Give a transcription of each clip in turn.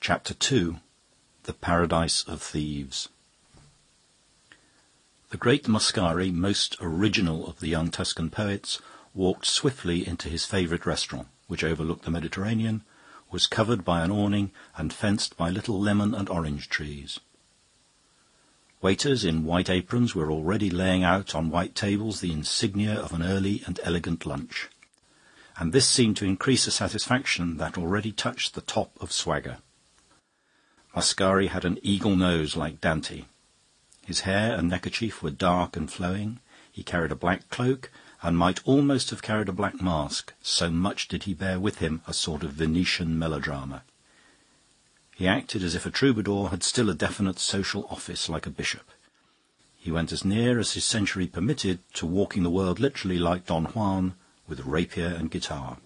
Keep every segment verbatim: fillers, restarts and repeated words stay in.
Chapter two. The Paradise of Thieves. The great Mascari, most original of the young Tuscan poets, walked swiftly into his favourite restaurant, which overlooked the Mediterranean, was covered by an awning, and fenced by little lemon and orange trees. Waiters in white aprons were already laying out on white tables the insignia of an early and elegant lunch, and this seemed to increase a satisfaction that already touched the top of swagger. Mascari had an eagle nose like Dante. His hair and neckerchief were dark and flowing. He carried a black cloak, and might almost have carried a black mask, so much did he bear with him a sort of Venetian melodrama. He acted as if a troubadour had still a definite social office, like a bishop. He went as near as his century permitted to walking the world literally like Don Juan, with rapier and guitar.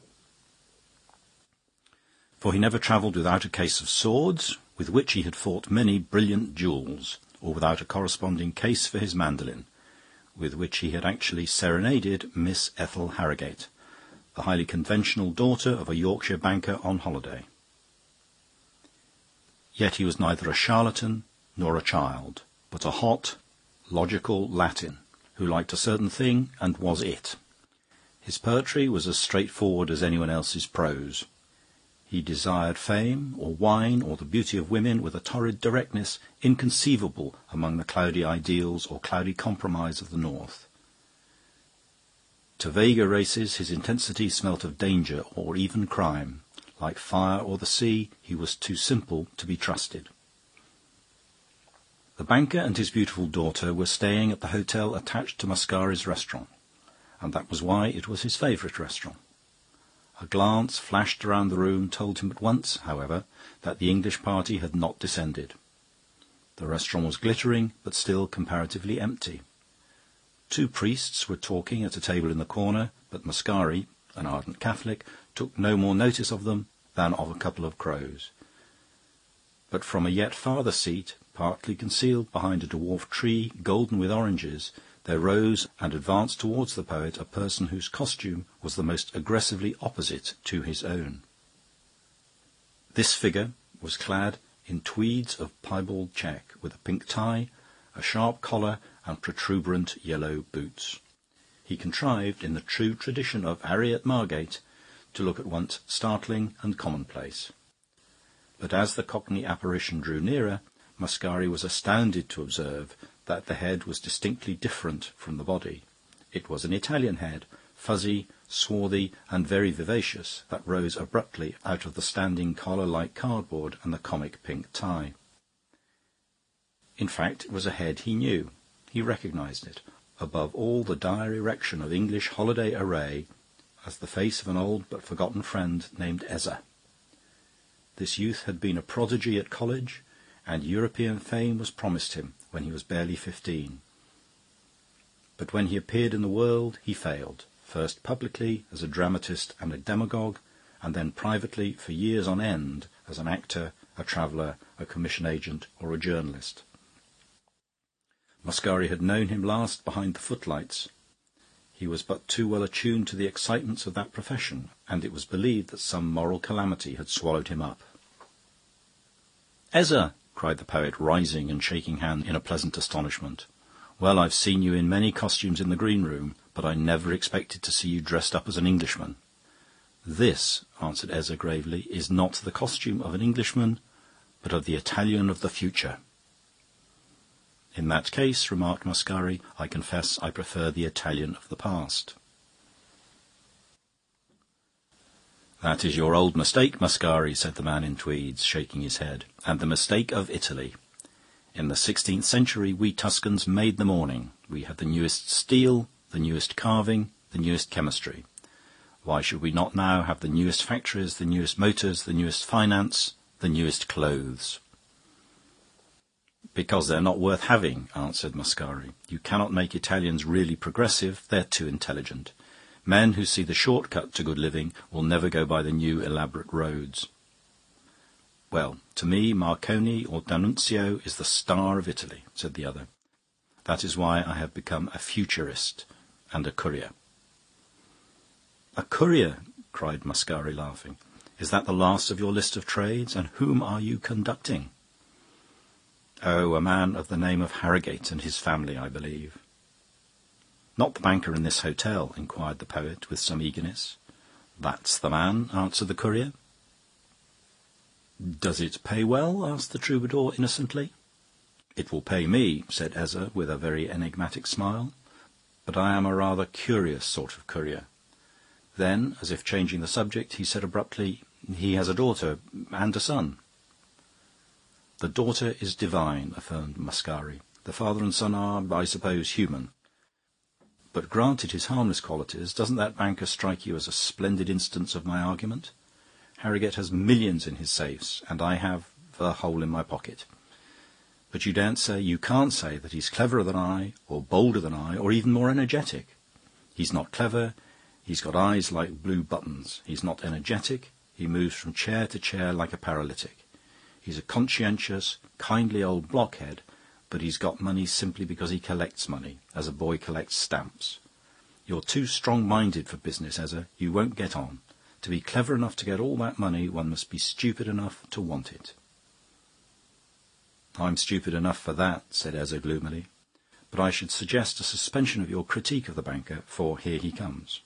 For he never travelled without a case of swords, with which he had fought many brilliant duels, or without a corresponding case for his mandolin, with which he had actually serenaded Miss Ethel Harrogate, the highly conventional daughter of a Yorkshire banker on holiday. Yet he was neither a charlatan nor a child, but a hot, logical Latin, who liked a certain thing and was it. His poetry was as straightforward as anyone else's prose. He desired fame, or wine, or the beauty of women with a torrid directness inconceivable among the cloudy ideals or cloudy compromise of the North. To vaguer races his intensity smelt of danger or even crime. Like fire or the sea, he was too simple to be trusted. The banker and his beautiful daughter were staying at the hotel attached to Mascari's restaurant, and that was why it was his favourite restaurant. A glance flashed around the room told him at once, however, that the English party had not descended. The restaurant was glittering, but still comparatively empty. Two priests were talking at a table in the corner, but Mascari, an ardent Catholic, took no more notice of them than of a couple of crows. But from a yet farther seat, partly concealed behind a dwarf tree golden with oranges, there rose and advanced towards the poet a person whose costume was the most aggressively opposite to his own. This figure was clad in tweeds of piebald check, with a pink tie, a sharp collar, and protuberant yellow boots. He contrived, in the true tradition of Harriet Margate, to look at once startling and commonplace. But as the Cockney apparition drew nearer, Mascari was astounded to observe that the head was distinctly different from the body. It was an Italian head, fuzzy, swarthy, and very vivacious, that rose abruptly out of the standing collar like cardboard and the comic pink tie. In fact, it was a head he knew. He recognised it, above all the dire erection of English holiday array, as the face of an old but forgotten friend named Ezza. This youth had been a prodigy at college, and European fame was promised him when he was barely fifteen. But when he appeared in the world, he failed, first publicly as a dramatist and a demagogue, and then privately for years on end as an actor, a traveller, a commission agent, or a journalist. Mascari had known him last behind the footlights. He was but too well attuned to the excitements of that profession, and it was believed that some moral calamity had swallowed him up. "Ezza!" cried the poet, rising and shaking hands in a pleasant astonishment. "Well, I've seen you in many costumes in the green room, but I never expected to see you dressed up as an Englishman." "This," answered Ezza gravely, "is not the costume of an Englishman, but of the Italian of the future." "In that case," remarked Mascari, "I confess I prefer the Italian of the past." "That is your old mistake, Mascari," said the man in tweeds, shaking his head, "and the mistake of Italy. In the sixteenth century we Tuscans made the morning. We had the newest steel, the newest carving, the newest chemistry. Why should we not now have the newest factories, the newest motors, the newest finance, the newest clothes?" "Because they're not worth having," answered Mascari. "You cannot make Italians really progressive. They're too intelligent. Men who see the short-cut to good living will never go by the new elaborate roads." "Well, to me, Marconi or D'Annunzio is the star of Italy," said the other. "That is why I have become a futurist and a courier." "A courier!" cried Mascari, laughing. Is that the last of your list of trades? And whom are you conducting?" "Oh, a man of the name of Harrogate and his family, I believe." "Not the banker in this hotel?" inquired the poet with some eagerness. "That's the man," answered the courier. "Does it pay well?" asked the troubadour innocently. "It will pay me," said Ezza with a very enigmatic smile. "But I am a rather curious sort of courier." Then, as if changing the subject, he said abruptly, "He has a daughter and a son." "The daughter is divine," affirmed Mascari. "The father and son are, I suppose, human. But granted his harmless qualities, doesn't that banker strike you as a splendid instance of my argument? Harrogate has millions in his safes, and I have a hole in my pocket. But you daren't say, you can't say that he's cleverer than I, or bolder than I, or even more energetic. He's not clever, he's got eyes like blue buttons. He's not energetic, he moves from chair to chair like a paralytic. He's a conscientious, kindly old blockhead, but he's got money simply because he collects money, as a boy collects stamps. You're too strong-minded for business, Ezza. You won't get on. To be clever enough to get all that money, one must be stupid enough to want it." "I'm stupid enough for that," said Ezza gloomily. "But I should suggest a suspension of your critique of the banker, for here he comes."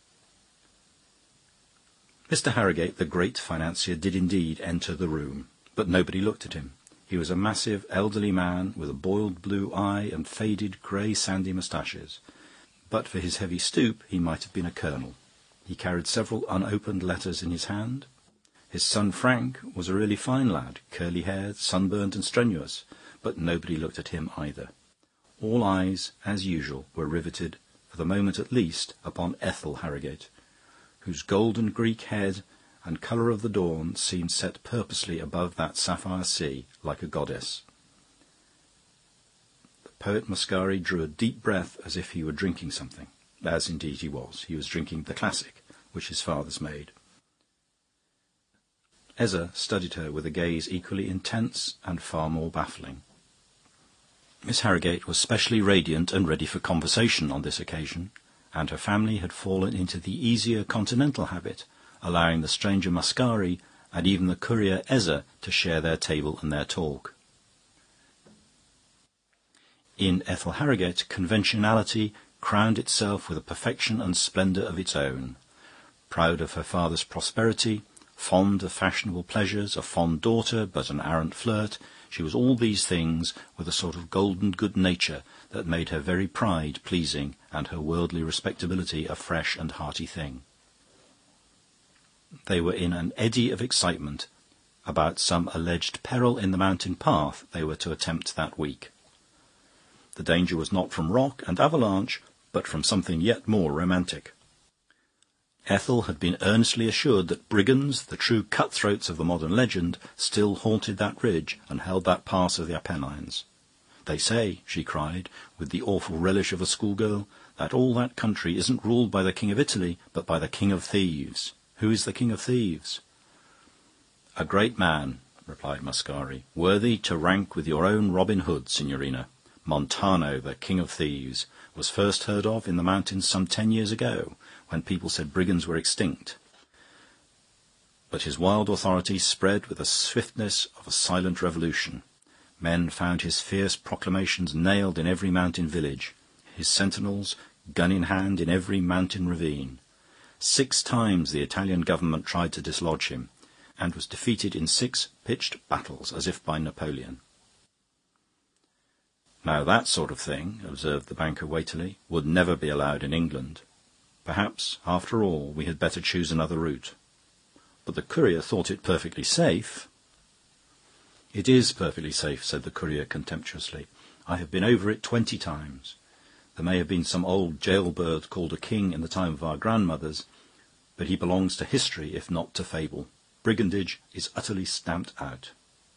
Mister Harrogate, the great financier, did indeed enter the room, but nobody looked at him. He was a massive, elderly man with a boiled blue eye and faded, grey, sandy moustaches. But for his heavy stoop, he might have been a colonel. He carried several unopened letters in his hand. His son Frank was a really fine lad, curly-haired, sunburnt and strenuous, but nobody looked at him either. All eyes, as usual, were riveted, for the moment at least, upon Ethel Harrogate, whose golden Greek head and colour of the dawn seemed set purposely above that sapphire sea, like a goddess. The poet Mascari drew a deep breath as if he were drinking something, as indeed he was. He was drinking the classic, which his fathers made. Ezza studied her with a gaze equally intense and far more baffling. Miss Harrogate was specially radiant and ready for conversation on this occasion, and her family had fallen into the easier continental habit, allowing the stranger Mascari and even the courier Ezza to share their table and their talk. In Ethel Harrogate, conventionality crowned itself with a perfection and splendour of its own. Proud of her father's prosperity, fond of fashionable pleasures, a fond daughter, but an arrant flirt, she was all these things with a sort of golden good nature that made her very pride pleasing and her worldly respectability a fresh and hearty thing. They were in an eddy of excitement about some alleged peril in the mountain path they were to attempt that week. The danger was not from rock and avalanche, but from something yet more romantic. Ethel had been earnestly assured that brigands, the true cutthroats of the modern legend, still haunted that ridge and held that pass of the Apennines. "They say," she cried, with the awful relish of a schoolgirl, "that all that country isn't ruled by the King of Italy, but by the King of Thieves. Who is the King of Thieves?" "A great man," replied Mascari, "worthy to rank with your own Robin Hood, Signorina. Montano, the King of Thieves, was first heard of in the mountains some ten years ago, when people said brigands were extinct. But his wild authority spread with the swiftness of a silent revolution. Men found his fierce proclamations nailed in every mountain village, his sentinels, gun in hand, in every mountain ravine. Six times the Italian government tried to dislodge him, and was defeated in six pitched battles, as if by Napoleon." "Now that sort of thing," observed the banker weightily, "would never be allowed in England. Perhaps, after all, we had better choose another route." But the courier thought it perfectly safe. "It is perfectly safe," said the courier contemptuously. "I have been over it twenty times. There may have been some old jailbird called a king in the time of our grandmothers, but he belongs to history if not to fable. Brigandage is utterly stamped out."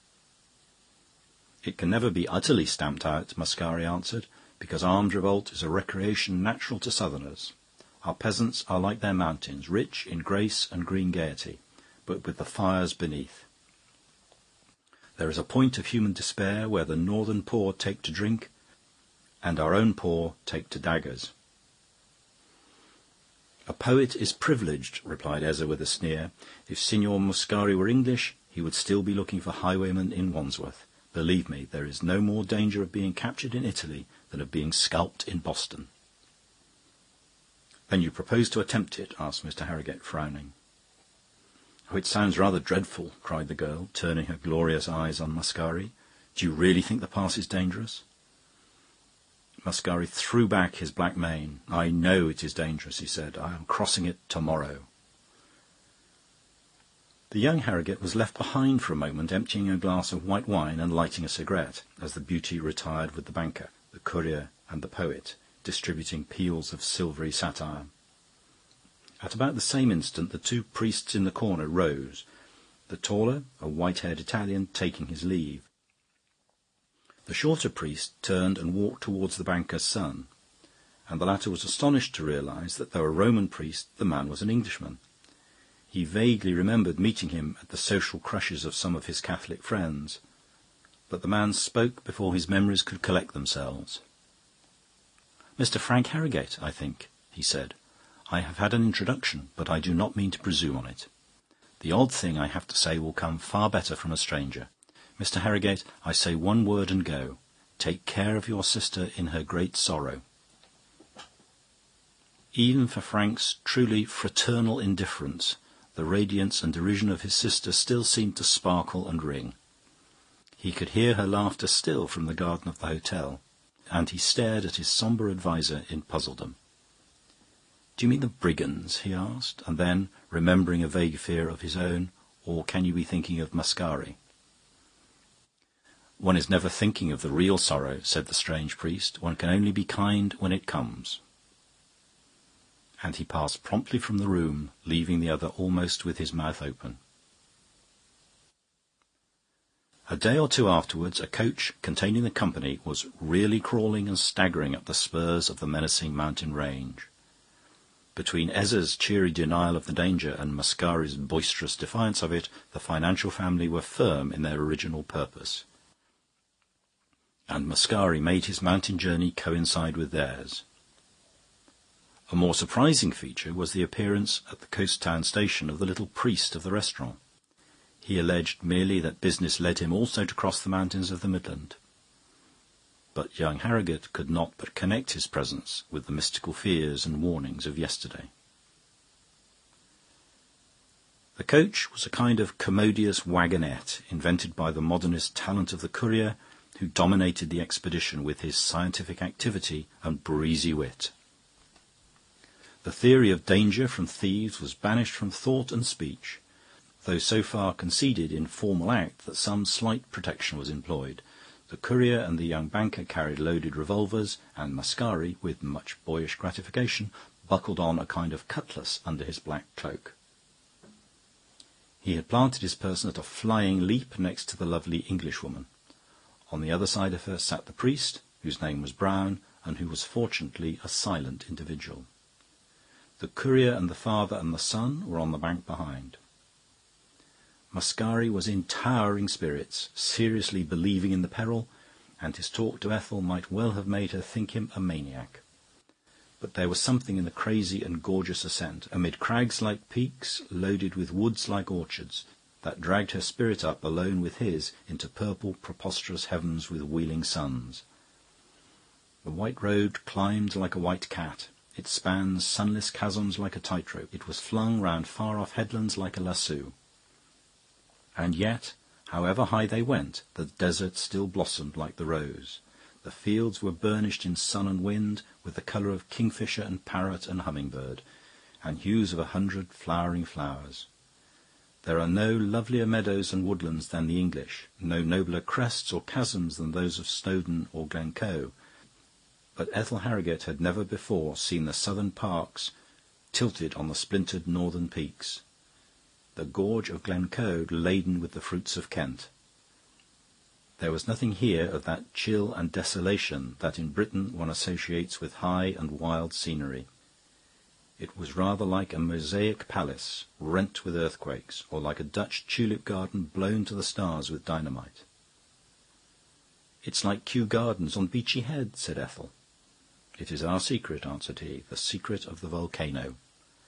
"It can never be utterly stamped out," Mascari answered, "because armed revolt is a recreation natural to southerners. Our peasants are like their mountains, rich in grace and green gaiety, but with the fires beneath. There is a point of human despair where the northern poor take to drink, and our own poor take to daggers." "A poet is privileged," replied Ezza with a sneer. "If Signor Muscari were English, he would still be looking for highwaymen in Wandsworth. Believe me, there is no more danger of being captured in Italy than of being scalped in Boston." "Then you propose to attempt it?" asked Mr. Harrigate, frowning. "Oh, it sounds rather dreadful," cried the girl, turning her glorious eyes on Mascari. "Do you really think the pass is dangerous?" Mascari threw back his black mane. "I know it is dangerous," he said. "I am crossing it tomorrow." The young Harrigate was left behind for a moment, emptying a glass of white wine and lighting a cigarette, as the beauty retired with the banker, the courier, and the poet, distributing peals of silvery satire. At about the same instant the two priests in the corner rose, the taller, a white-haired Italian, taking his leave. The shorter priest turned and walked towards the banker's son, and the latter was astonished to realize that though a Roman priest, the man was an Englishman. He vaguely remembered meeting him at the social crushes of some of his Catholic friends, but the man spoke before his memories could collect themselves. "Mister Frank Harrigate, I think," he said. "I have had an introduction, but I do not mean to presume on it. The odd thing I have to say will come far better from a stranger. Mister Harrigate, I say one word and go. Take care of your sister in her great sorrow." Even for Frank's truly fraternal indifference, the radiance and derision of his sister still seemed to sparkle and ring. He could hear her laughter still from the garden of the hotel, and he stared at his sombre adviser in puzzledom. "Do you mean the brigands?" he asked, and then, remembering a vague fear of his own, "Or can you be thinking of Mascari?" "One is never thinking of the real sorrow," said the strange priest. "One can only be kind when it comes." And he passed promptly from the room, leaving the other almost with his mouth open. A day or two afterwards, a coach containing the company was really crawling and staggering up the spurs of the menacing mountain range. Between Ezza's cheery denial of the danger and Mascari's boisterous defiance of it, the financial family were firm in their original purpose, and Mascari made his mountain journey coincide with theirs. A more surprising feature was the appearance at the coast town station of the little priest of the restaurant. He alleged merely that business led him also to cross the mountains of the Midland. But young Harrigate could not but connect his presence with the mystical fears and warnings of yesterday. The coach was a kind of commodious wagonette invented by the modernist talent of the courier, who dominated the expedition with his scientific activity and breezy wit. The theory of danger from thieves was banished from thought and speech, though so far conceded in formal act that some slight protection was employed. The courier and the young banker carried loaded revolvers, and Mascari, with much boyish gratification, buckled on a kind of cutlass under his black cloak. He had planted his person at a flying leap next to the lovely Englishwoman. On the other side of her sat the priest, whose name was Brown, and who was fortunately a silent individual. The courier and the father and the son were on the bank behind. Mascari was in towering spirits, seriously believing in the peril, and his talk to Ethel might well have made her think him a maniac. But there was something in the crazy and gorgeous ascent, amid crags like peaks, loaded with woods like orchards, that dragged her spirit up alone with his into purple preposterous heavens with wheeling suns. The white road climbed like a white cat. It spanned sunless chasms like a tightrope. It was flung round far-off headlands like a lasso. And yet, however high they went, the desert still blossomed like the rose. The fields were burnished in sun and wind with the colour of kingfisher and parrot and hummingbird, and hues of a hundred flowering flowers. There are no lovelier meadows and woodlands than the English, no nobler crests or chasms than those of Snowdon or Glencoe. But Ethel Harrigate had never before seen the southern parks tilted on the splintered northern peaks, the gorge of Glencoe laden with the fruits of Kent. There was nothing here of that chill and desolation that in Britain one associates with high and wild scenery. It was rather like a mosaic palace rent with earthquakes, or like a Dutch tulip garden blown to the stars with dynamite. "It's like Kew Gardens on Beachy Head," said Ethel. "It is our secret," answered he, "the secret of the volcano.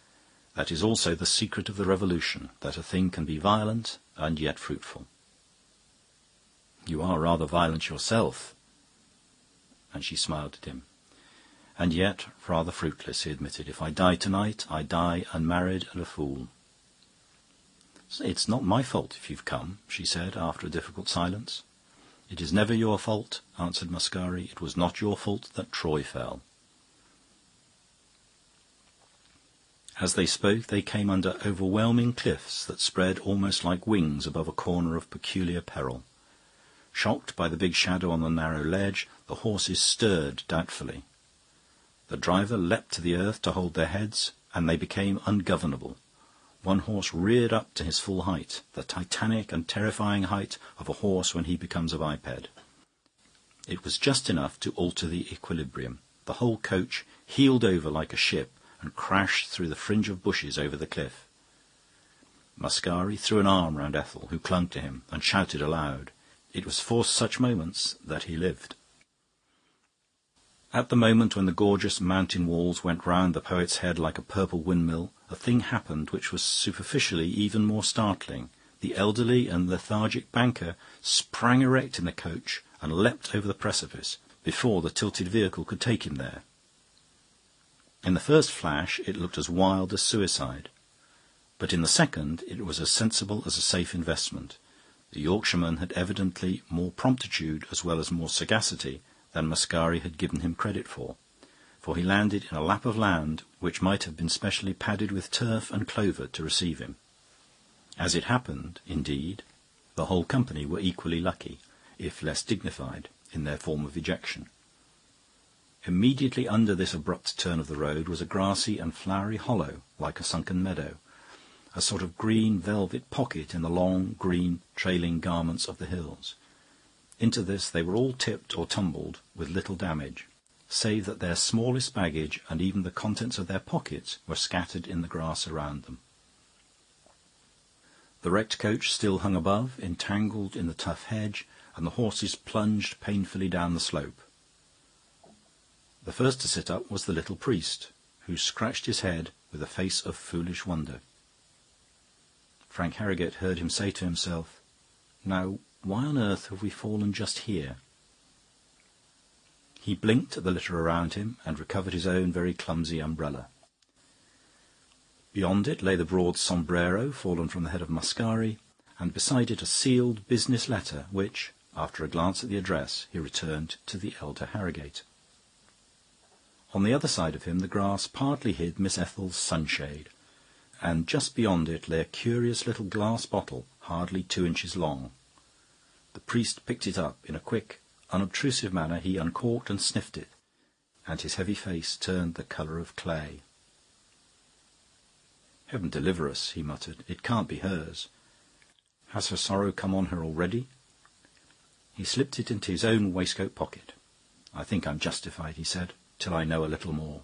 That is also the secret of the revolution, that a thing can be violent and yet fruitful. You are rather violent yourself. And she smiled at him. And yet rather fruitless, he admitted. If I die tonight, I die unmarried and a fool. It's not my fault if you've come, she said, after a difficult silence. It is never your fault, answered Mascari. It was not your fault that Troy fell. As they spoke, they came under overwhelming cliffs that spread almost like wings above a corner of peculiar peril. Shocked by the big shadow on the narrow ledge, the horses stirred doubtfully. The driver leapt to the earth to hold their heads, and they became ungovernable. One horse reared up to his full height, the titanic and terrifying height of a horse when he becomes a biped. It was just enough to alter the equilibrium. The whole coach heeled over like a ship and crashed through the fringe of bushes over the cliff. Mascari threw an arm round Ethel, who clung to him, and shouted aloud. It was for such moments that he lived. At the moment when the gorgeous mountain walls went round the poet's head like a purple windmill, a thing happened which was superficially even more startling. The elderly and lethargic banker sprang erect in the coach and leapt over the precipice before the tilted vehicle could take him there. In the first flash it looked as wild as suicide, but in the second it was as sensible as a safe investment. The Yorkshireman had evidently more promptitude as well as more sagacity than Mascari had given him credit for, for he landed in a lap of land which might have been specially padded with turf and clover to receive him. As it happened, indeed, the whole company were equally lucky, if less dignified, in their form of ejection. Immediately under this abrupt turn of the road was a grassy and flowery hollow, like a sunken meadow, a sort of green velvet pocket in the long, green, trailing garments of the hills. Into this they were all tipped or tumbled with little damage, save that their smallest baggage and even the contents of their pockets were scattered in the grass around them. The wrecked coach still hung above, entangled in the tough hedge, and the horses plunged painfully down the slope. The first to sit up was the little priest, who scratched his head with a face of foolish wonder. Frank Harrogate heard him say to himself, "Now, why on earth have we fallen just here?" He blinked at the litter around him and recovered his own very clumsy umbrella. Beyond it lay the broad sombrero fallen from the head of Mascari, and beside it a sealed business letter which, after a glance at the address, he returned to the elder Harrogate. On the other side of him the grass partly hid Miss Ethel's sunshade, and just beyond it lay a curious little glass bottle hardly two inches long. The priest picked it up. In a quick, unobtrusive manner he uncorked and sniffed it, and his heavy face turned the colour of clay. "Heaven deliver us," he muttered. "It can't be hers. Has her sorrow come on her already?" He slipped it into his own waistcoat pocket. "I think I'm justified," he said, "till I know a little more."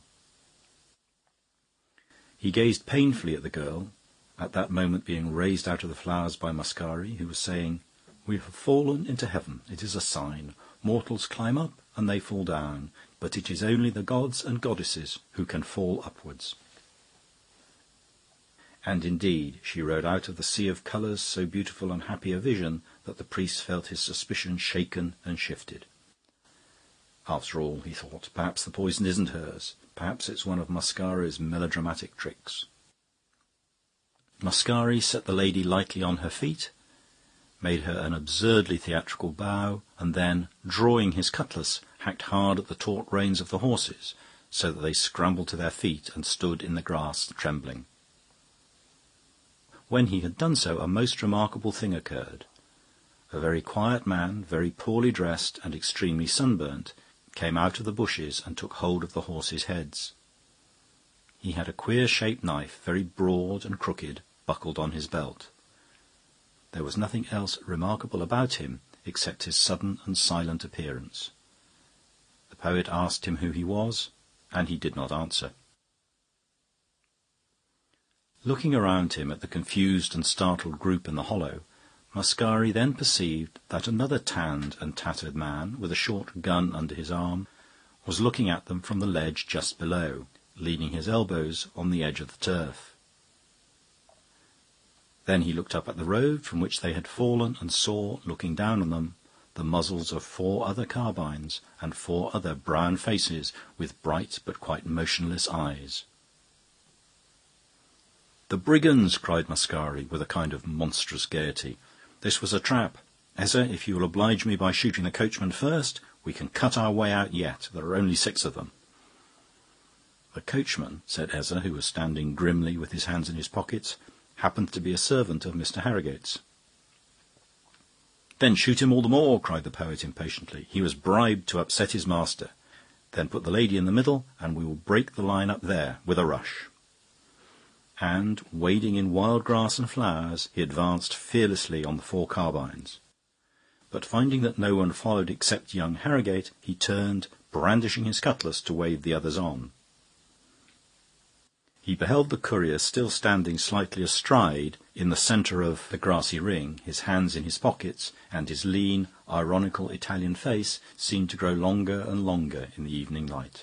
He gazed painfully at the girl, at that moment being raised out of the flowers by Mascari, who was saying, "We have fallen into heaven. It is a sign. Mortals climb up and they fall down, but it is only the gods and goddesses who can fall upwards." And indeed she rode out of the sea of colours so beautiful and happy a vision that the priest felt his suspicion shaken and shifted. After all, he thought, perhaps the poison isn't hers. Perhaps it's one of Mascari's melodramatic tricks. Mascari set the lady lightly on her feet, made her an absurdly theatrical bow, and then, drawing his cutlass, hacked hard at the taut reins of the horses, so that they scrambled to their feet and stood in the grass, trembling. When he had done so, a most remarkable thing occurred. A very quiet man, very poorly dressed and extremely sunburnt, came out of the bushes and took hold of the horses' heads. He had a queer-shaped knife, very broad and crooked, buckled on his belt. There was nothing else remarkable about him except his sudden and silent appearance. The poet asked him who he was, and he did not answer. Looking around him at the confused and startled group in the hollow, Mascari then perceived that another tanned and tattered man, with a short gun under his arm, was looking at them from the ledge just below, leaning his elbows on the edge of the turf. Then he looked up at the road from which they had fallen and saw, looking down on them, the muzzles of four other carbines and four other brown faces with bright but quite motionless eyes. "The brigands!" cried Mascari, with a kind of monstrous gaiety. "This was a trap. Eza, if you will oblige me by shooting the coachman first, we can cut our way out yet. There are only six of them." "The coachman," said Eza, who was standing grimly with his hands in his pockets, "happened to be a servant of Mister Harrigate's." "Then shoot him all the more," cried the poet impatiently. "He was bribed to upset his master. Then put the lady in the middle, and we will break the line up there with a rush." And, wading in wild grass and flowers, he advanced fearlessly on the four carbines. But finding that no one followed except young Harrigate, he turned, brandishing his cutlass, to wave the others on. He beheld the courier still standing slightly astride in the centre of the grassy ring, his hands in his pockets, and his lean, ironical Italian face seemed to grow longer and longer in the evening light.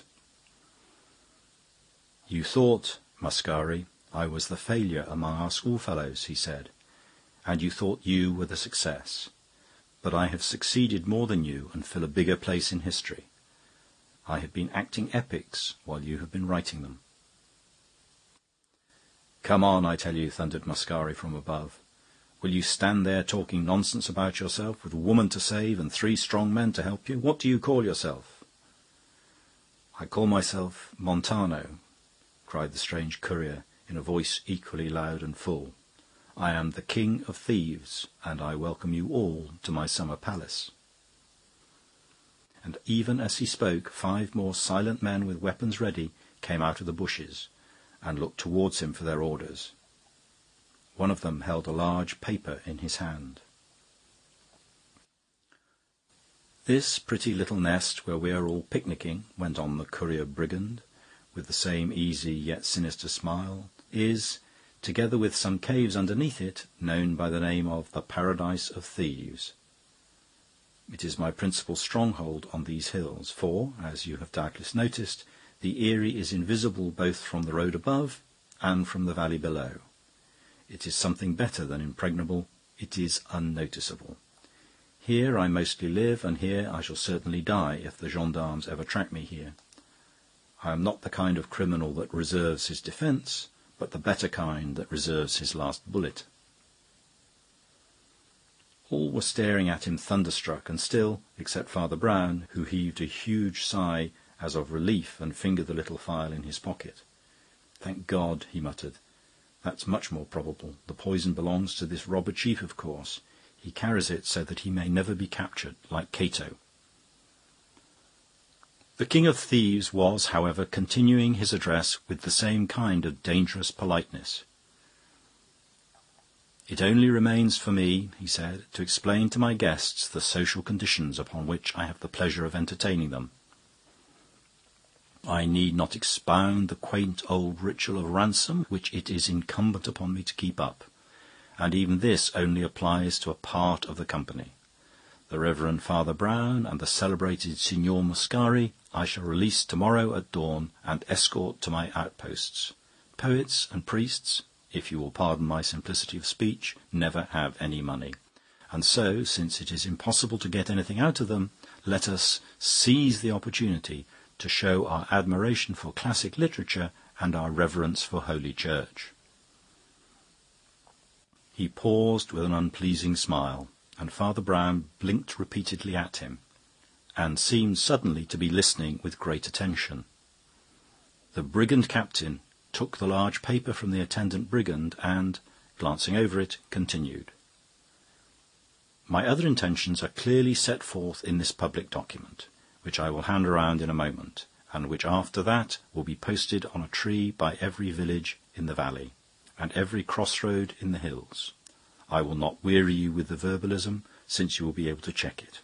"You thought, Mascari, I was the failure among our schoolfellows," he said, "and you thought you were the success. But I have succeeded more than you and fill a bigger place in history. I have been acting epics while you have been writing them." "Come on, I tell you," thundered Mascari from above. "Will you stand there talking nonsense about yourself, with a woman to save and three strong men to help you? What do you call yourself?" "I call myself Montano," cried the strange courier, in a voice equally loud and full. "I am the King of Thieves, and I welcome you all to my summer palace." And even as he spoke, five more silent men with weapons ready came out of the bushes and looked towards him for their orders. One of them held a large paper in his hand. "This pretty little nest where we are all picnicking," went on the courier brigand, with the same easy yet sinister smile, "is, together with some caves underneath it, known by the name of the Paradise of Thieves. It is my principal stronghold on these hills, for, as you have doubtless noticed, the Erie is invisible both from the road above and from the valley below. It is something better than impregnable. It is unnoticeable. Here I mostly live, and here I shall certainly die if the gendarmes ever track me here. I am not the kind of criminal that reserves his defence, but the better kind that reserves his last bullet." All were staring at him thunderstruck, and still, except Father Brown, who heaved a huge sigh as of relief and fingered the little phial in his pocket. "Thank God," he muttered. "That's much more probable. The poison belongs to this robber chief, of course. He carries it so that he may never be captured, like Cato." The King of Thieves was, however, continuing his address with the same kind of dangerous politeness. "It only remains for me," he said, "to explain to my guests the social conditions upon which I have the pleasure of entertaining them. I need not expound the quaint old ritual of ransom which it is incumbent upon me to keep up, and even this only applies to a part of the company. The Reverend Father Brown and the celebrated Signor Mascari I shall release tomorrow at dawn and escort to my outposts. Poets and priests, if you will pardon my simplicity of speech, never have any money. And so, since it is impossible to get anything out of them, let us seize the opportunity to show our admiration for classic literature and our reverence for Holy Church." He paused with an unpleasing smile, and Father Brown blinked repeatedly at him, and seemed suddenly to be listening with great attention. The brigand captain took the large paper from the attendant brigand and, glancing over it, continued. "My other intentions are clearly set forth in this public document, which I will hand around in a moment, and which after that will be posted on a tree by every village in the valley, and every crossroad in the hills. I will not weary you with the verbalism, since you will be able to check it.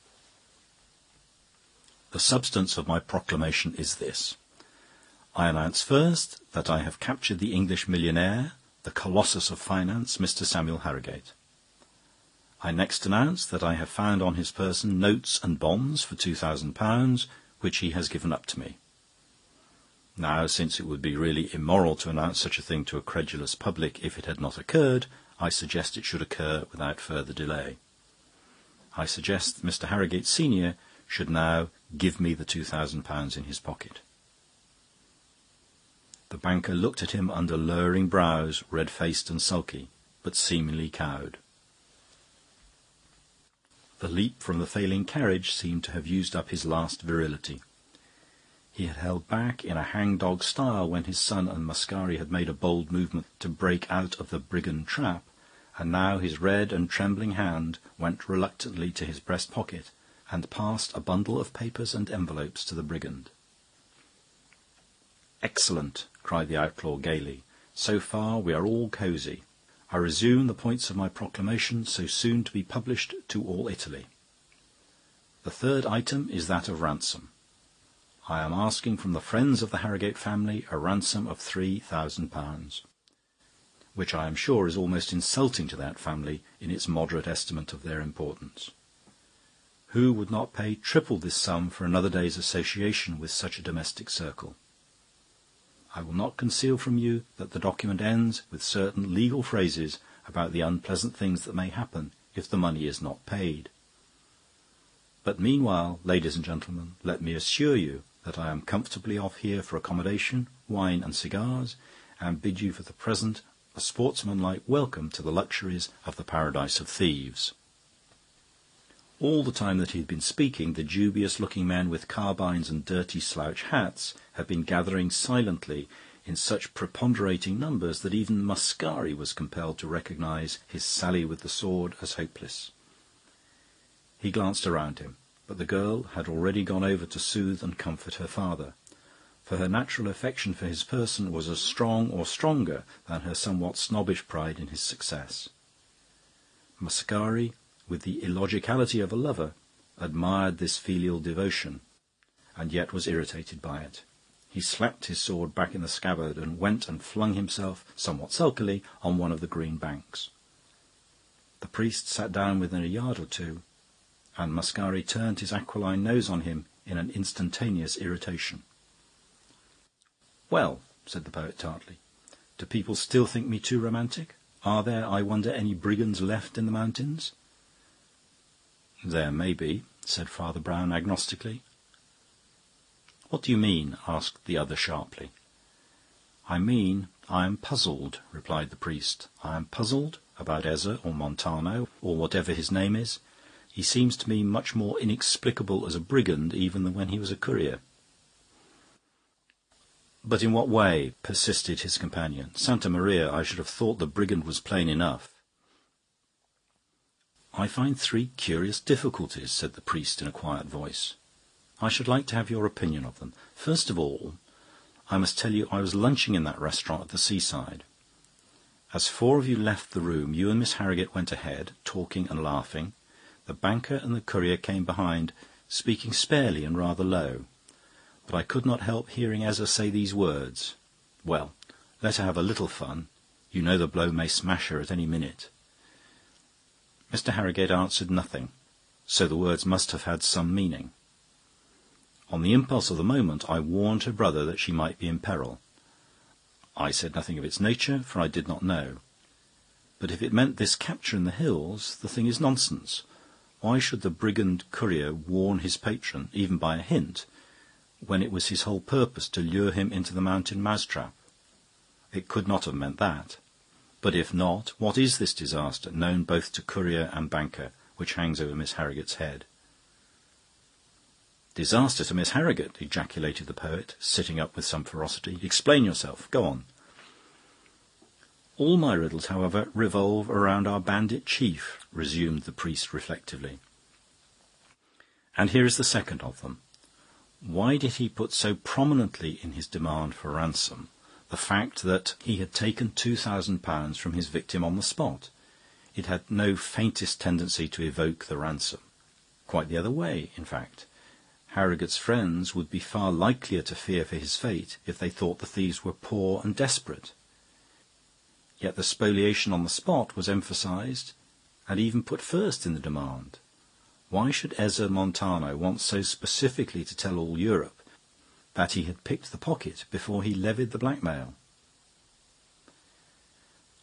The substance of my proclamation is this. I announce first that I have captured the English millionaire, the colossus of finance, Mister Samuel Harrigate. I next announce that I have found on his person notes and bonds for two thousand pounds, which he has given up to me. Now, since it would be really immoral to announce such a thing to a credulous public if it had not occurred, I suggest it should occur without further delay. I suggest that Mr. Harrogate Senior should now give me the two thousand pounds in his pocket." The banker looked at him under lowering brows, red-faced and sulky, but seemingly cowed. The leap from the failing carriage seemed to have used up his last virility. He had held back in a hang-dog style when his son and Mascari had made a bold movement to break out of the brigand trap, and now his red and trembling hand went reluctantly to his breast pocket and passed a bundle of papers and envelopes to the brigand. "Excellent!" cried the outlaw gaily. "So far we are all cosy. I resume the points of my proclamation, so soon to be published to all Italy. The third item is that of ransom. I am asking from the friends of the Harrogate family a ransom of three thousand pounds, which I am sure is almost insulting to that family in its moderate estimate of their importance. Who would not pay triple this sum for another day's association with such a domestic circle? I will not conceal from you that the document ends with certain legal phrases about the unpleasant things that may happen if the money is not paid. But meanwhile, ladies and gentlemen, let me assure you that I am comfortably off here for accommodation, wine and cigars, and bid you for the present a sportsmanlike welcome to the luxuries of the paradise of thieves." All the time that he had been speaking, the dubious-looking men with carbines and dirty slouch hats had been gathering silently in such preponderating numbers that even Mascari was compelled to recognise his sally with the sword as hopeless. He glanced around him, but the girl had already gone over to soothe and comfort her father, for her natural affection for his person was as strong or stronger than her somewhat snobbish pride in his success. Mascari, with the illogicality of a lover, admired this filial devotion, and yet was irritated by it. He slapped his sword back in the scabbard and went and flung himself, somewhat sulkily, on one of the green banks. The priest sat down within a yard or two, and Mascari turned his aquiline nose on him in an instantaneous irritation. "Well," said the poet tartly, "do people still think me too romantic? Are there, I wonder, any brigands left in the mountains?" "There may be," said Father Brown agnostically. "What do you mean?" asked the other sharply. "I mean I am puzzled," replied the priest. "I am puzzled about Ezza or Montano, or whatever his name is. He seems to me much more inexplicable as a brigand even than when he was a courier." "But in what way?" persisted his companion. "Santa Maria, I should have thought the brigand was plain enough." "I find three curious difficulties," said the priest in a quiet voice. "I should like to have your opinion of them. First of all, I must tell you I was lunching in that restaurant at the seaside. As four of you left the room, you and Miss Harrogate went ahead, talking and laughing. The banker and the courier came behind, speaking sparely and rather low. But I could not help hearing Ezza say these words, 'Well, let her have a little fun. You know the blow may smash her at any minute.' Mister Harrogate answered nothing, so the words must have had some meaning. On the impulse of the moment, I warned her brother that she might be in peril. I said nothing of its nature, for I did not know. But if it meant this capture in the hills, the thing is nonsense. Why should the brigand courier warn his patron, even by a hint, when it was his whole purpose to lure him into the mountain mousetrap? It could not have meant that. But if not, what is this disaster, known both to courier and banker, which hangs over Miss Harrogate's head?" "Disaster to Miss Harrogate!" ejaculated the poet, sitting up with some ferocity. "Explain yourself. Go on." "All my riddles, however, revolve around our bandit chief," resumed the priest reflectively. "And here is the second of them. Why did he put so prominently in his demand for ransom the fact that he had taken two thousand pounds from his victim on the spot? It had no faintest tendency to evoke the ransom. Quite the other way, in fact. Harrogate's friends would be far likelier to fear for his fate if they thought the thieves were poor and desperate. Yet the spoliation on the spot was emphasised and even put first in the demand. Why should Ezza Montano want so specifically to tell all Europe that he had picked the pocket before he levied the blackmail?"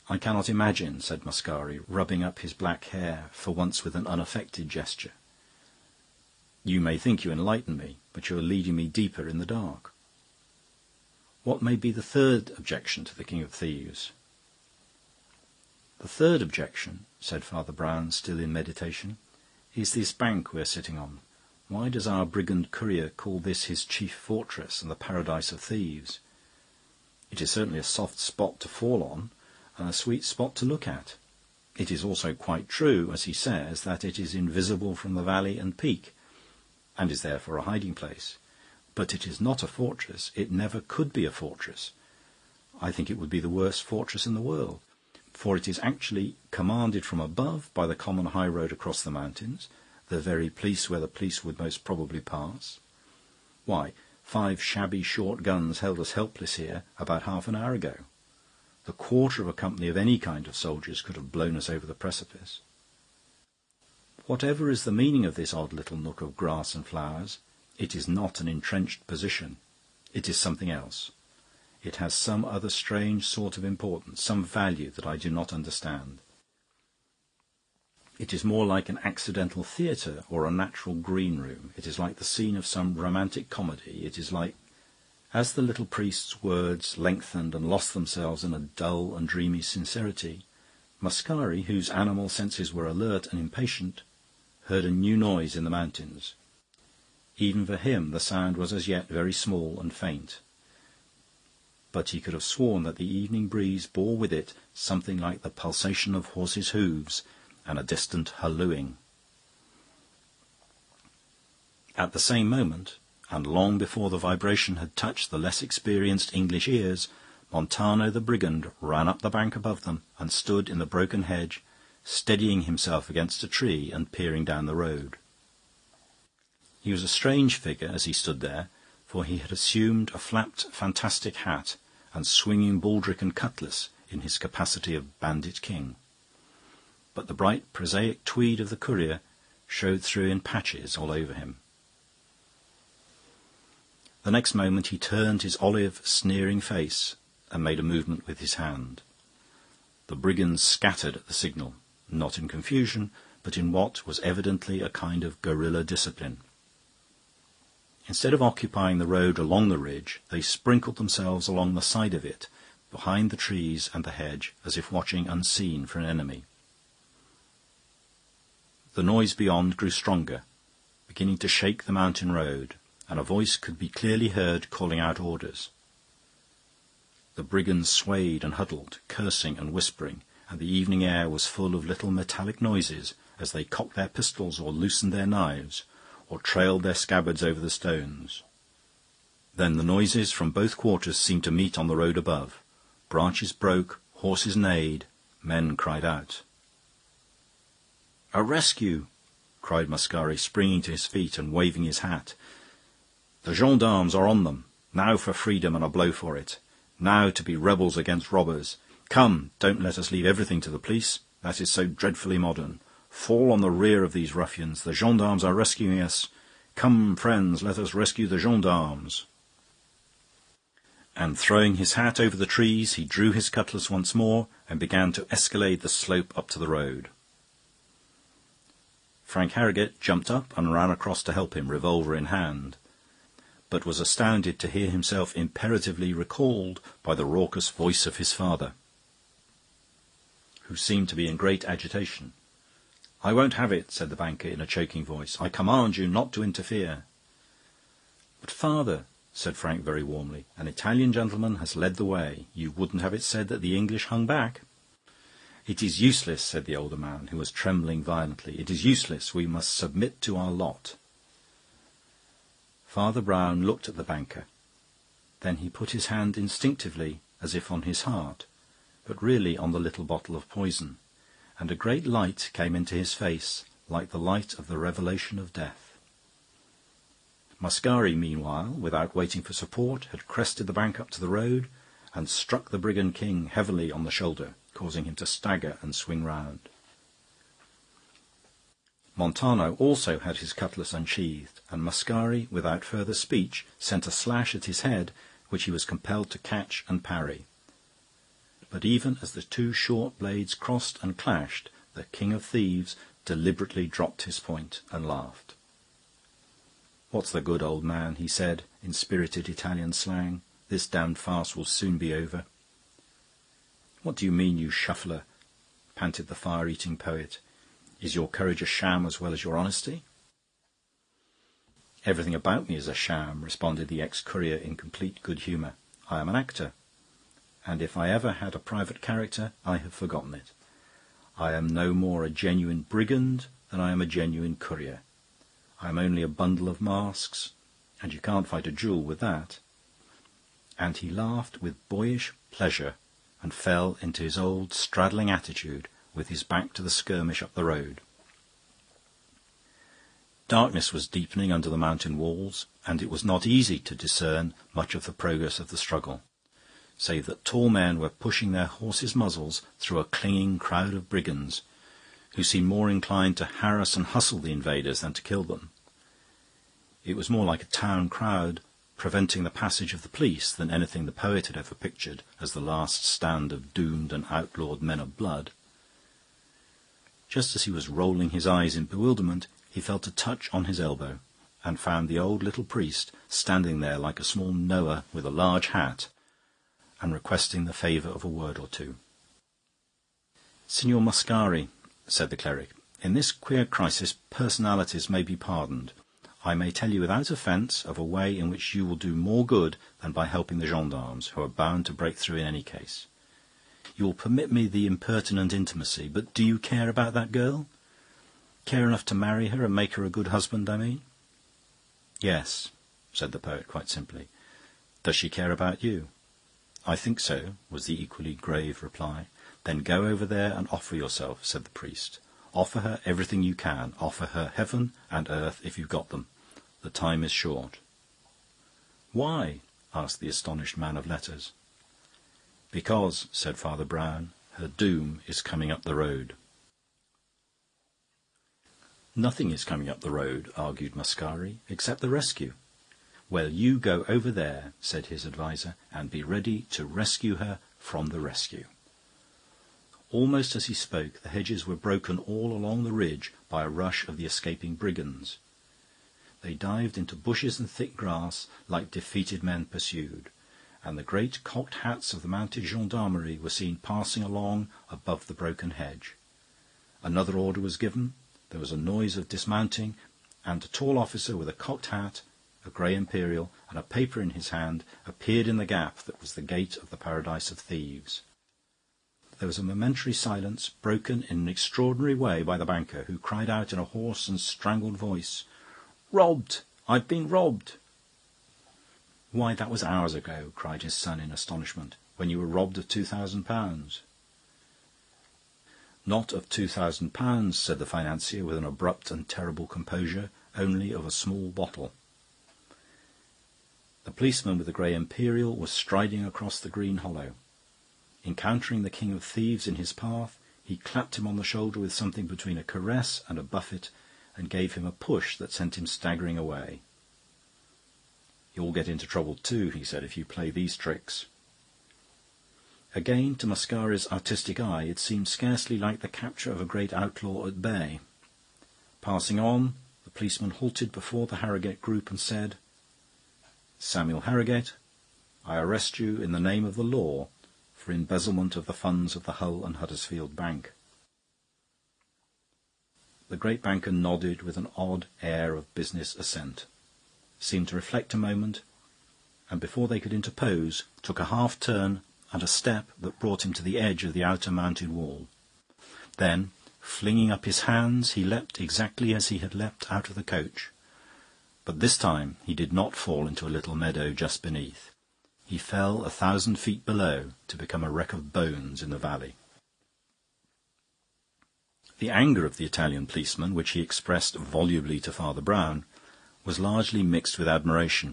"I cannot imagine," said Mascari, rubbing up his black hair, for once with an unaffected gesture. "You may think you enlighten me, but you are leading me deeper in the dark." "What may be the third objection to the King of Thieves?" "The third objection," said Father Brown, still in meditation, "is this bank we are sitting on. Why does our brigand courier call this his chief fortress and the paradise of thieves? It is certainly a soft spot to fall on, and a sweet spot to look at. It is also quite true, as he says, that it is invisible from the valley and peak, and is therefore a hiding-place. But it is not a fortress. It never could be a fortress. I think it would be the worst fortress in the world, for it is actually commanded from above by the common high road across the mountains, the very place where the police would most probably pass. Why, five shabby short guns held us helpless here about half an hour ago. The quarter of a company of any kind of soldiers could have blown us over the precipice. Whatever is the meaning of this odd little nook of grass and flowers, it is not an entrenched position. It is something else. It has some other strange sort of importance, some value that I do not understand. It is more like an accidental theatre or a natural green room. It is like the scene of some romantic comedy. It is like..." As the little priest's words lengthened and lost themselves in a dull and dreamy sincerity, Mascari, whose animal senses were alert and impatient, heard a new noise in the mountains. Even for him the sound was as yet very small and faint, but he could have sworn that the evening breeze bore with it something like the pulsation of horses' hooves and a distant hallooing. At the same moment, and long before the vibration had touched the less experienced English ears, Montano the brigand ran up the bank above them and stood in the broken hedge, steadying himself against a tree and peering down the road. He was a strange figure as he stood there, for he had assumed a flapped fantastic hat and swinging baldric and cutlass in his capacity of bandit king. But the bright prosaic tweed of the courier showed through in patches all over him. The next moment he turned his olive, sneering face and made a movement with his hand. The brigands scattered at the signal, not in confusion, but in what was evidently a kind of guerrilla discipline. Instead of occupying the road along the ridge, they sprinkled themselves along the side of it, behind the trees and the hedge, as if watching unseen for an enemy. The noise beyond grew stronger, beginning to shake the mountain road, and a voice could be clearly heard calling out orders. The brigands swayed and huddled, cursing and whispering, and the evening air was full of little metallic noises as they cocked their pistols or loosened their knives, or trailed their scabbards over the stones. Then the noises from both quarters seemed to meet on the road above. Branches broke, horses neighed, men cried out. "A rescue!" cried Mascari, springing to his feet and waving his hat. "The gendarmes are on them. Now for freedom and a blow for it. Now to be rebels against robbers. Come, don't let us leave everything to the police. That is so dreadfully modern. Fall on the rear of these ruffians. The gendarmes are rescuing us. Come, friends, let us rescue the gendarmes." And throwing his hat over the trees, he drew his cutlass once more and began to escalade the slope up to the road. Frank Harrogate jumped up and ran across to help him, revolver in hand, but was astounded to hear himself imperatively recalled by the raucous voice of his father, who seemed to be in great agitation. "I won't have it," said the banker in a choking voice. "I command you not to interfere." "But, father," said Frank very warmly, "an Italian gentleman has led the way. You wouldn't have it said that the English hung back." "It is useless," said the older man, who was trembling violently. "It is useless. We must submit to our lot." Father Brown looked at the banker. Then he put his hand instinctively, as if on his heart, but really on the little bottle of poison, and a great light came into his face, like the light of the revelation of death. Mascari, meanwhile, without waiting for support, had crested the bank up to the road and struck the brigand king heavily on the shoulder, causing him to stagger and swing round. Montano also had his cutlass unsheathed, and Mascari, without further speech, sent a slash at his head, which he was compelled to catch and parry. But even as the two short blades crossed and clashed, the king of thieves deliberately dropped his point and laughed. "What's the good, old man?" he said, in spirited Italian slang. "This damned farce will soon be over." "What do you mean, you shuffler?" panted the fire-eating poet. "Is your courage a sham as well as your honesty?" "Everything about me is a sham," responded the ex-courier in complete good humour. "I am an actor, and if I ever had a private character, I have forgotten it. I am no more a genuine brigand than I am a genuine courier. I am only a bundle of masks, and you can't fight a duel with that." And he laughed with boyish pleasure and fell into his old straddling attitude with his back to the skirmish up the road. Darkness was deepening under the mountain walls, and it was not easy to discern much of the progress of the struggle, save that tall men were pushing their horses' muzzles through a clinging crowd of brigands, who seemed more inclined to harass and hustle the invaders than to kill them. It was more like a town crowd preventing the passage of the police than anything the poet had ever pictured as the last stand of doomed and outlawed men of blood. Just as he was rolling his eyes in bewilderment, he felt a touch on his elbow, and found the old little priest standing there like a small Noah with a large hat, and requesting the favour of a word or two. "Signor Mascari," said the cleric, "in this queer crisis personalities may be pardoned. I may tell you without offence of a way in which you will do more good than by helping the gendarmes, who are bound to break through in any case. You will permit me the impertinent intimacy, but do you care about that girl? Care enough to marry her and make her a good husband, I mean?" "Yes," said the poet quite simply. "Does she care about you?" "I think so," was the equally grave reply. "Then go over there and offer yourself," said the priest. "Offer her everything you can. Offer her heaven and earth if you've got them. The time is short." "Why?" asked the astonished man of letters. "Because," said Father Brown, "her doom is coming up the road." "Nothing is coming up the road," argued Mascari, "except the rescue." "Well, you go over there," said his adviser, "and be ready to rescue her from the rescue." Almost as he spoke, the hedges were broken all along the ridge by a rush of the escaping brigands. They dived into bushes and thick grass like defeated men pursued, and the great cocked hats of the mounted gendarmerie were seen passing along above the broken hedge. Another order was given, there was a noise of dismounting, and a tall officer with a cocked hat, a grey imperial, and a paper in his hand appeared in the gap that was the gate of the paradise of thieves. There was a momentary silence, broken in an extraordinary way by the banker, who cried out in a hoarse and strangled voice, "Robbed! I've been robbed!" "Why, that was hours ago," cried his son in astonishment, "when you were robbed of two thousand pounds." "Not of two thousand pounds," said the financier with an abrupt and terrible composure, "only of a small bottle." The policeman with the grey imperial was striding across the green hollow. Encountering the king of thieves in his path, he clapped him on the shoulder with something between a caress and a buffet, and gave him a push that sent him staggering away. "You'll get into trouble too," he said, "if you play these tricks." Again, to Mascari's artistic eye, it seemed scarcely like the capture of a great outlaw at bay. Passing on, the policeman halted before the Harrogate group and said, "Samuel Harrogate, I arrest you in the name of the law for embezzlement of the funds of the Hull and Huddersfield Bank." The great banker nodded with an odd air of business assent, seemed to reflect a moment, and before they could interpose, took a half-turn and a step that brought him to the edge of the outer mounted wall. Then, flinging up his hands, he leapt exactly as he had leapt out of the coach. But this time he did not fall into a little meadow just beneath. He fell a thousand feet below to become a wreck of bones in the valley. The anger of the Italian policeman, which he expressed volubly to Father Brown, was largely mixed with admiration.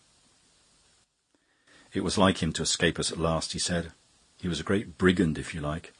"It was like him to escape us at last," he said. "He was a great brigand, if you like.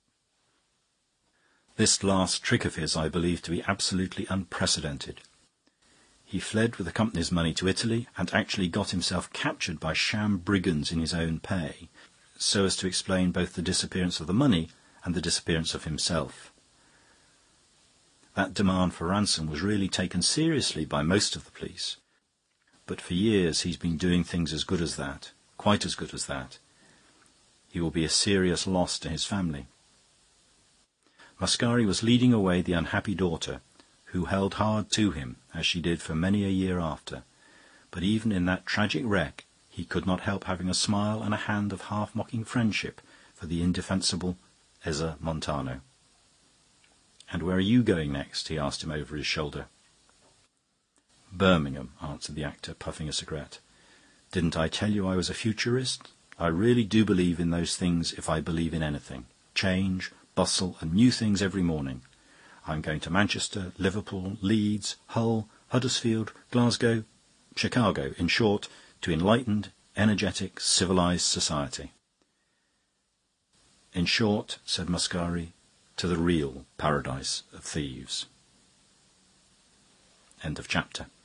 This last trick of his I believe to be absolutely unprecedented. He fled with the company's money to Italy, and actually got himself captured by sham brigands in his own pay, so as to explain both the disappearance of the money and the disappearance of himself. That demand for ransom was really taken seriously by most of the police, but for years he's been doing things as good as that, quite as good as that. He will be a serious loss to his family. Mascari was leading away the unhappy daughter, who held hard to him, as she did for many a year after, but even in that tragic wreck he could not help having a smile and a hand of half-mocking friendship for the indefensible Ezza Montano. "And where are you going next?" he asked him over his shoulder. "Birmingham," answered the actor, puffing a cigarette. "Didn't I tell you I was a futurist? I really do believe in those things if I believe in anything. Change, bustle, and new things every morning. I'm going to Manchester, Liverpool, Leeds, Hull, Huddersfield, Glasgow, Chicago, in short, to enlightened, energetic, civilised society." "In short," said Mascari, "to the real paradise of thieves." End of chapter.